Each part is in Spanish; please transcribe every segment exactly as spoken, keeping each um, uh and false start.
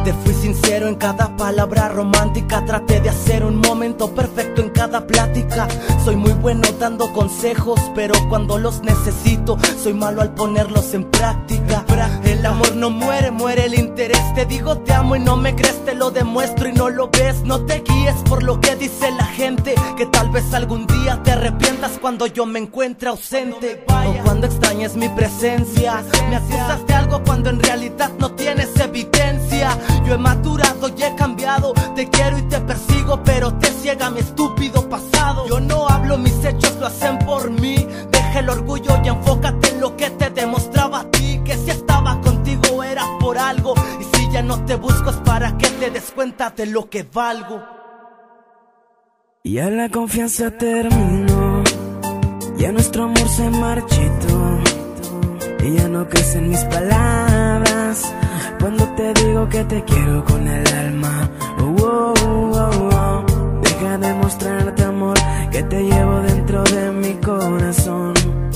Te fui sincero en cada palabra romántica, traté de hacer un momento perfecto en cada plática. Soy muy bueno dando consejos, pero cuando los necesito soy malo al ponerlos en práctica. El amor no muere, muere el interés. Te digo te amo y no me crees, te lo demuestro y no lo ves. No te guíes por lo que dice la gente, que tal vez algún día te arrepientas cuando yo me encuentre ausente, o cuando extrañes mi presencia. Me acusas de algo cuando en realidad no tienes evidencia. Yo he madurado y he cambiado, te quiero y te persigo, pero te ciega mi estúpido pasado. Yo no hablo, mis hechos lo hacen por mí. Deja el orgullo y enfócate en lo que te demostraba a ti, que si estaba contigo era por algo, y si ya no te busco es para que te des cuenta de lo que valgo. Ya la confianza terminó, ya nuestro amor se marchitó, y ya no crecen mis palabras cuando te digo que te quiero con el alma. Oh, oh, oh, oh. Deja de mostrarte amor, que te llevo dentro de mi corazón.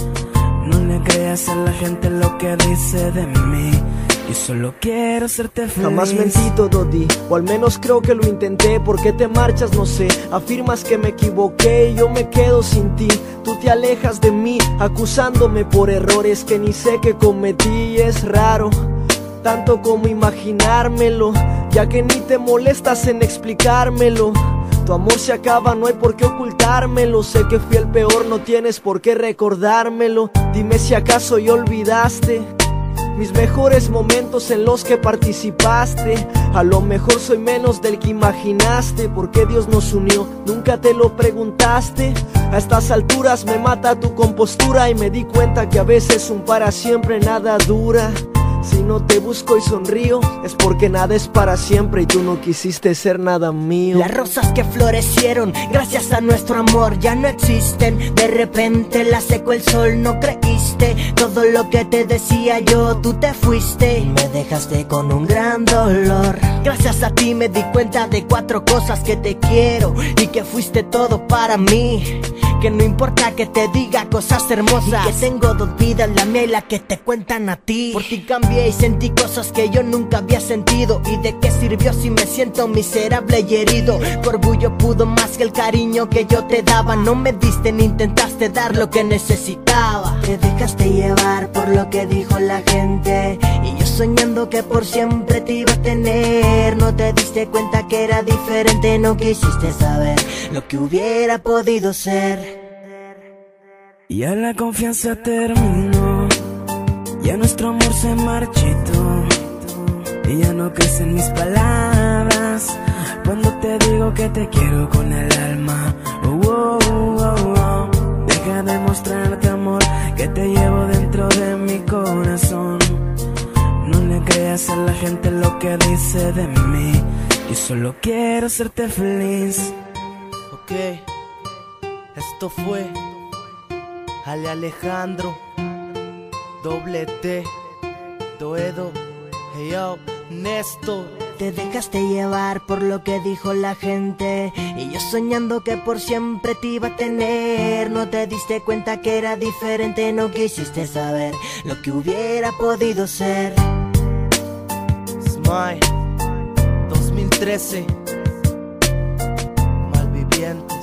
No le creas a la gente lo que dice de mí, yo solo quiero serte feliz. Jamás mentí, todo di, o al menos creo que lo intenté. ¿Por qué te marchas? No sé, afirmas que me equivoqué y yo me quedo sin ti. Tú te alejas de mí, acusándome por errores que ni sé que cometí. Es raro, tanto como imaginármelo, ya que ni te molestas en explicármelo. Tu amor se acaba, no hay por qué ocultármelo. Sé que fui el peor, no tienes por qué recordármelo. Dime si acaso ya olvidaste mis mejores momentos en los que participaste. A lo mejor soy menos del que imaginaste. ¿Por qué Dios nos unió? Nunca te lo preguntaste. A estas alturas me mata tu compostura, y me di cuenta que a veces un para siempre nada dura. Si no te busco y sonrío, es porque nada es para siempre y tú no quisiste ser nada mío. Las rosas que florecieron gracias a nuestro amor ya no existen. De repente las secó el sol, no creíste todo lo que te decía yo. Tú te fuiste y me dejaste con un gran dolor. Gracias a ti me di cuenta de cuatro cosas: que te quiero y que fuiste todo para mí, que no importa que te diga cosas hermosas, y que tengo dos vidas, la mía y la que te cuentan a ti. Por ti cambié y sentí cosas que yo nunca había sentido. ¿Y de qué sirvió si me siento miserable y herido? Tu orgullo pudo más que el cariño que yo te daba. No me diste ni intentaste dar lo que necesitaba. Te dejaste llevar por lo que dijo la gente, y yo soñando que por siempre te iba a tener. No te diste cuenta que era diferente, no quisiste saber lo que hubiera podido ser. Ya la confianza terminó, ya nuestro amor se marchitó, y ya no crecen mis palabras cuando te digo que te quiero con el alma. Oh, oh, oh, oh. Deja de mostrarte amor, que te llevo dentro de mi corazón. No le creas a la gente lo que dice de mí, yo solo quiero serte feliz. Ok, esto fue Ale Alejandro, Doble T, Doedo, hey yo, Néstor. Te dejaste llevar por lo que dijo la gente, y yo soñando que por siempre te iba a tener. No te diste cuenta que era diferente, no quisiste saber lo que hubiera podido ser. Smile, dos mil trece, Malviviente.